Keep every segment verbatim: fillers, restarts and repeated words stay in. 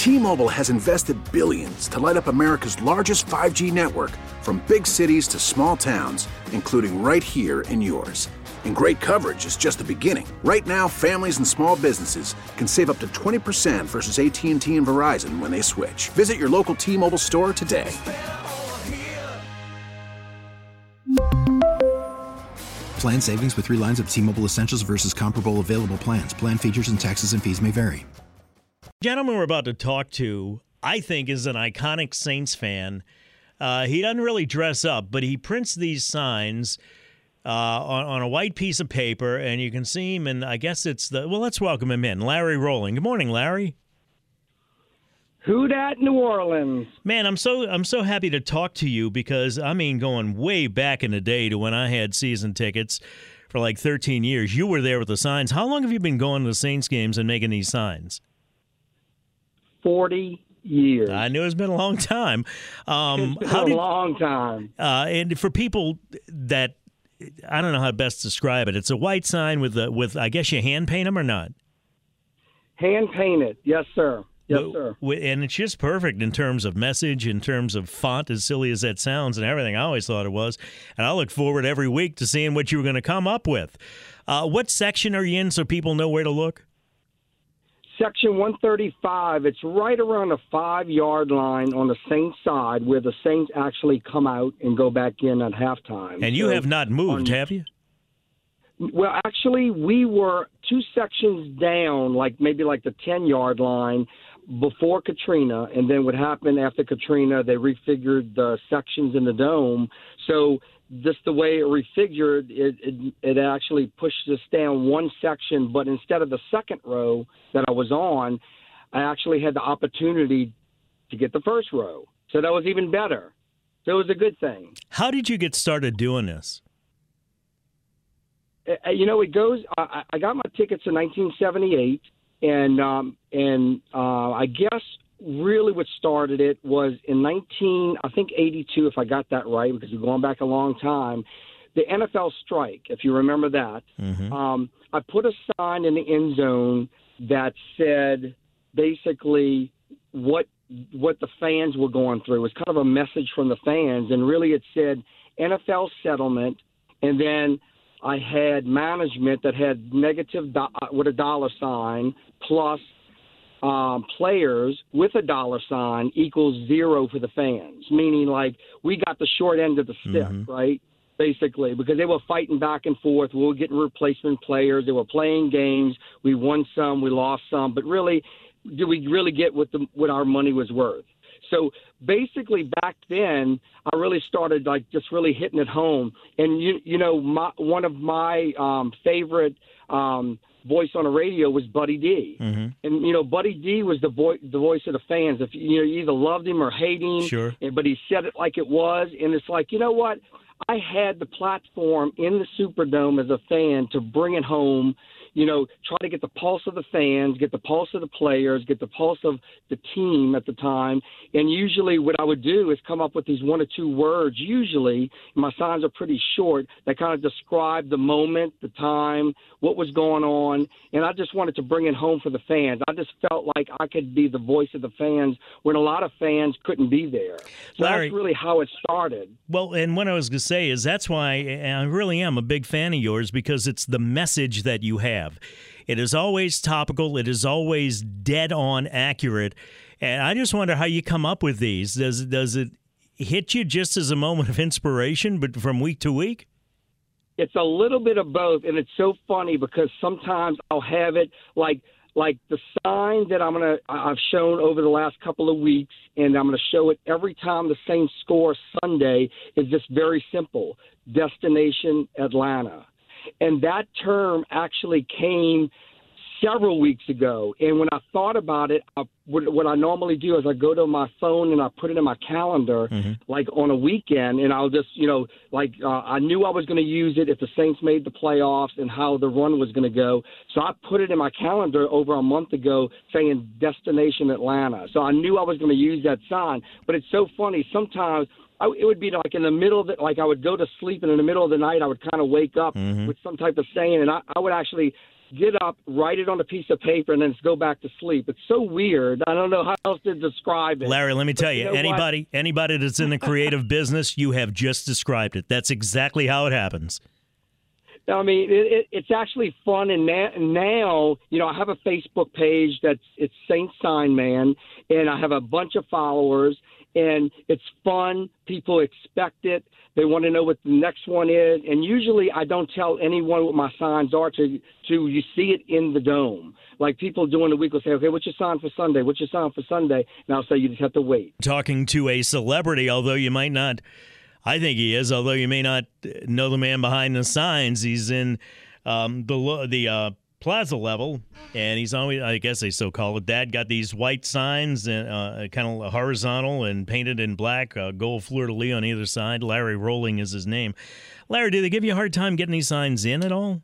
T-Mobile has invested billions to light up America's largest five G network, from big cities to small towns, including right here in yours. And great coverage is just the beginning. Right now, families and small businesses can save up to twenty percent versus A T and T and Verizon when they switch. Visit your local T-Mobile store today. Plan savings with three lines of T-Mobile Essentials versus comparable available plans. Plan features and taxes and fees may vary. Gentleman we're about to talk to, I think, is an iconic Saints fan. Uh, he doesn't really dress up, but he prints these signs uh, on, on a white piece of paper, and you can see him, and I guess it's the, well, let's welcome him in, Larry Rowland. Good morning, Larry. Who dat, New Orleans? Man, I'm so I'm so happy to talk to you because, I mean, going way back in the day to when I had season tickets for like thirteen years, you were there with the signs. How long have you been going to the Saints games and making these signs? forty years. I knew it's been a long time. Um, it's been how a did, long time. Uh, and for people that, I don't know how to best describe it, it's a white sign with, a, with I guess you hand paint them or not? Hand painted, yes, sir. Yes, sir. And it's just perfect in terms of message, in terms of font, as silly as that sounds, and everything. I always thought it was. And I look forward every week to seeing what you were going to come up with. Uh, what section are you in so people know where to look? Section one thirty-five. It's right around the five-yard line on the Saints side where the Saints actually come out and go back in at halftime. And you so, have not moved, on, have you? Well, actually, we were two sections down, like maybe like the ten-yard line before Katrina, and then what happened after Katrina, they refigured the sections in the dome. So just the way it refigured, it, it, it actually pushed us down one section, but instead of the second row that I was on, I actually had the opportunity to get the first row. So that was even better. So it was a good thing. How did you get started doing this? Uh, you know, it goes, I, I got my tickets in nineteen seventy-eight, and, um, and uh, I guess really what started it was in nineteen, I think eighty-two, if I got that right, because we're going back a long time, the N F L strike, if you remember that. Mm-hmm. Um, I put a sign in the end zone that said basically what what the fans were going through. It was kind of a message from the fans, and really it said N F L settlement, and then I had management that had negative do- with a dollar sign plus Um, players with a dollar sign equals zero for the fans, meaning like we got the short end of the stick, mm-hmm. right, basically, because they were fighting back and forth. We were getting replacement players. They were playing games. We won some, we lost some, but really, did we really get what, the, what our money was worth? So basically back then, I really started like just really hitting it home. And, you, you know, my, one of my um, favorite um, – voice on the radio was Buddy D. Mm-hmm. And, you know, Buddy D was the, vo- the voice of the fans. If you know, you either loved him or hate him, sure. and, but he said it like it was. And it's like, you know what? I had the platform in the Superdome as a fan to bring it home, you know, try to get the pulse of the fans, get the pulse of the players, get the pulse of the team at the time. And usually what I would do is come up with these one or two words, usually, my signs are pretty short, that kind of describe the moment, the time, what was going on. And I just wanted to bring it home for the fans. I just felt like I could be the voice of the fans when a lot of fans couldn't be there. So Larry, that's really how it started. Well, and what I was going to say is that's why I really am a big fan of yours, because it's the message that you have. It is always topical. It is always dead on accurate. And I just wonder how you come up with these. Does does it hit you just as a moment of inspiration, but from week to week? It's a little bit of both, and it's so funny because sometimes I'll have it like like the sign that I'm gonna I've shown over the last couple of weeks, and I'm gonna show it every time the Saints score Sunday. Is just very simple: Destination Atlanta. And that term actually came several weeks ago. And when I thought about it, I, what, what I normally do is I go to my phone and I put it in my calendar, mm-hmm. like on a weekend, and I'll just, you know, like uh, I knew I was going to use it if the Saints made the playoffs and how the run was going to go. So I put it in my calendar over a month ago saying Destination Atlanta. So I knew I was going to use that sign. But it's so funny. Sometimes I, it would be like in the middle of it, like I would go to sleep, and in the middle of the night I would kind of wake up mm-hmm. with some type of saying, and I, I would actually get up, write it on a piece of paper, and then just go back to sleep. It's so weird. I don't know how else to describe it. Larry, let me tell you, you know anybody what? anybody that's in the creative business, you have just described it. That's exactly how it happens. I mean, it, it, it's actually fun, and now, now, you know, I have a Facebook page that's it's Saint Sign Man, and I have a bunch of followers, and it's fun. People expect it. They want to know what the next one is, and usually I don't tell anyone what my signs are to to you see it in the dome. Like people during the week will say, okay, what's your sign for Sunday? What's your sign for Sunday? And I'll say you just have to wait. Talking to a celebrity, although you might not. I think he is, although you may not know the man behind the signs. He's in um, the the uh, plaza level, and he's always, I guess they still call it that, got these white signs, and uh, kind of horizontal and painted in black, uh, gold fleur-de-lis on either side. Larry Rolling is his name. Larry, do they give you a hard time getting these signs in at all?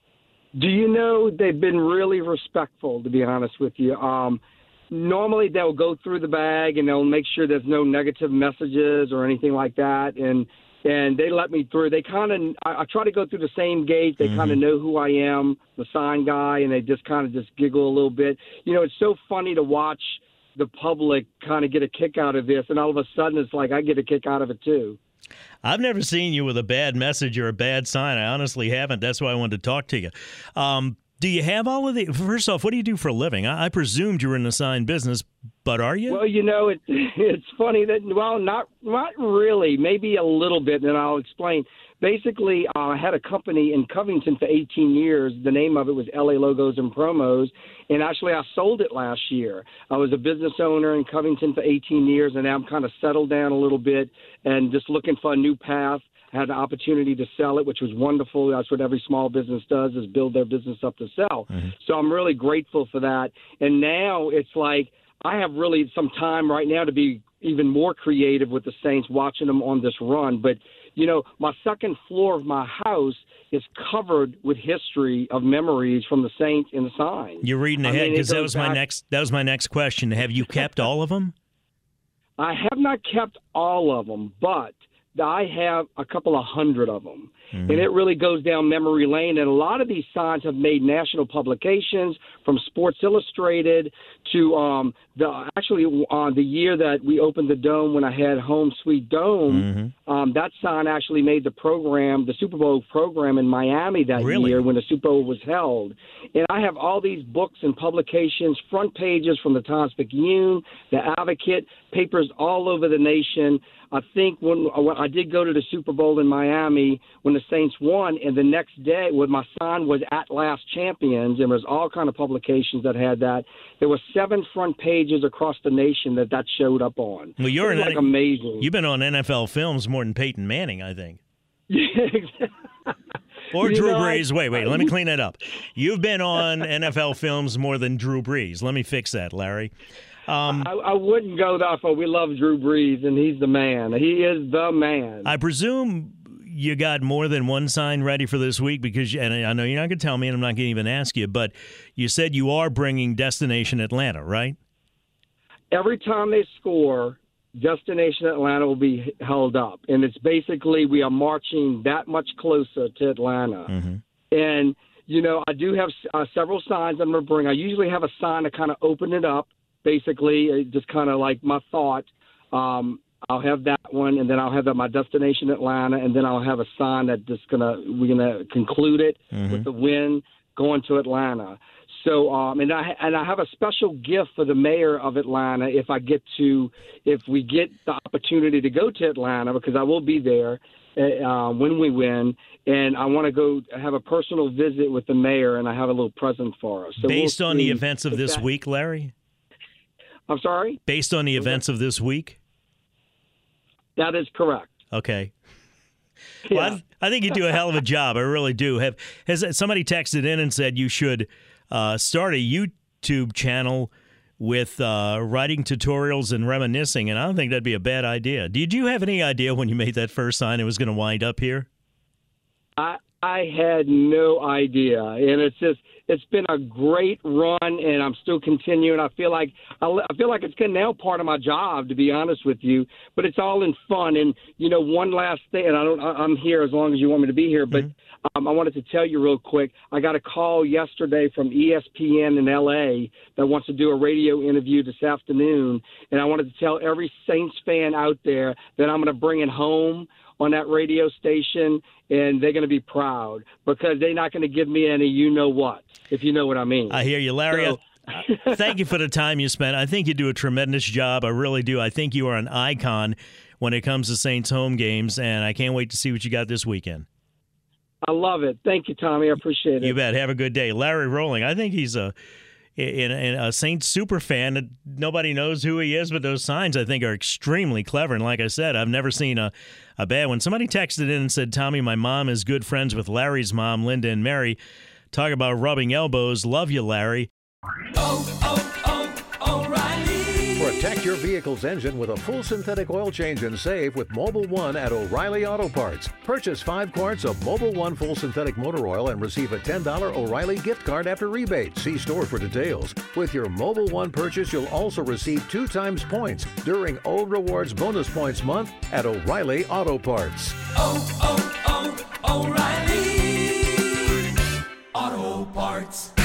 Do you know they've been really respectful, to be honest with you. Um Normally they'll go through the bag and they'll make sure there's no negative messages or anything like that, and and they let me through. They kind of I, I try to go through the same gate. They mm-hmm. kind of know who I am, the sign guy, and they just kind of just giggle a little bit. You know, it's so funny to watch the public kind of get a kick out of this, and all of a sudden it's like I get a kick out of it too. I've never seen you with a bad message or a bad sign. I honestly haven't. That's why I wanted to talk to you. Um, Do you have all of the – first off, what do you do for a living? I, I presumed you were in the sign business, but are you? Well, you know, it, it's funny that – well, not not really. Maybe a little bit, and I'll explain. Basically, uh, I had a company in Covington for eighteen years. The name of it was L A Logos and Promos, and actually I sold it last year. I was a business owner in Covington for eighteen years, and now I'm kind of settled down a little bit and just looking for a new path. I had the opportunity to sell it, which was wonderful. That's what every small business does, is build their business up to sell. Mm-hmm. So I'm really grateful for that. And now it's like I have really some time right now to be even more creative with the Saints, watching them on this run. But, you know, my second floor of my house is covered with history of memories from the Saints and the signs. You're reading ahead, because that was my next that was my next question. Have you kept all of them? I have not kept all of them, but I have a couple of hundred of them, mm-hmm. and it really goes down memory lane. And a lot of these signs have made national publications, from Sports Illustrated to um, the actually uh, the year that we opened the Dome, when I had Home Sweet Dome. Mm-hmm. Um, that sign actually made the program, the Super Bowl program in Miami that really? year when the Super Bowl was held. And I have all these books and publications, front pages from the Times-Picayune, the Advocate, papers all over the nation. I think when, when I did go to the Super Bowl in Miami when the Saints won, and the next day when my sign was At Last Champions, and there was all kind of publications that had that. There were seven front pages across the nation that that showed up on. Well, you're like an, amazing. You've been on N F L Films more than Peyton Manning, I think. Yeah, exactly. Or you Drew know, Brees. I, wait, wait, let me clean that up. You've been on N F L Films more than Drew Brees. Let me fix that, Larry. Um, I, I wouldn't go that far. We love Drew Brees, and he's the man. He is the man. I presume you got more than one sign ready for this week, because, and I know you're not going to tell me, and I'm not going to even ask you, but you said you are bringing Destination Atlanta, right? Every time they score, Destination Atlanta will be held up. And it's basically we are marching that much closer to Atlanta. Mm-hmm. And, you know, I do have uh, several signs I'm going to bring. I usually have a sign to kind of open it up. Basically, just kind of like my thought. Um, I'll have that one, and then I'll have my Destination Atlanta, and then I'll have a sign that just gonna we're gonna conclude it mm-hmm. with the win going to Atlanta. So, um, and I and I have a special gift for the mayor of Atlanta if I get to if we get the opportunity to go to Atlanta, because I will be there uh, when we win, and I want to go have a personal visit with the mayor, and I have a little present for us. So Based we'll on the events of this that, week, Larry? I'm sorry? Based on the events of this week? That is correct. Okay. Yeah. Well, I, I think you do a hell of a job. I really do. Have has somebody texted in and said you should uh, start a YouTube channel with uh, writing tutorials and reminiscing, and I don't think that'd be a bad idea. Did you have any idea when you made that first sign it was going to wind up here? I I had no idea, and it's just it's been a great run, and I'm still continuing. I feel like I feel like it's now part of my job, to be honest with you. But it's all in fun, and you know, one last thing, and I don't, I'm here as long as you want me to be here, but mm-hmm. um, I wanted to tell you real quick. I got a call yesterday from E S P N in L A that wants to do a radio interview this afternoon, and I wanted to tell every Saints fan out there that I'm going to bring it home on that radio station, and they're going to be proud because they're not going to give me any you-know-what, if you know what I mean. I hear you, Larry. So, uh, thank you for the time you spent. I think you do a tremendous job. I really do. I think you are an icon when it comes to Saints home games, and I can't wait to see what you got this weekend. I love it. Thank you, Tommy. I appreciate it. You bet. Have a good day. Larry Rolling, I think he's a in, in a Saints super fan. Nobody knows who he is, but those signs, I think, are extremely clever. And like I said, I've never seen a, a bad one. Somebody texted in and said, Tommy, my mom is good friends with Larry's mom, Linda and Mary. Talk about rubbing elbows. Love you, Larry. Oh, oh, oh, O'Reilly. Protect your vehicle's engine with a full synthetic oil change and save with Mobil one at O'Reilly Auto Parts. Purchase five quarts of Mobil one full synthetic motor oil and receive a ten dollars O'Reilly gift card after rebate. See store for details. With your Mobil one purchase, you'll also receive two times points during O Rewards Bonus Points Month at O'Reilly Auto Parts. Oh, oh, oh, O'Reilly Auto Parts.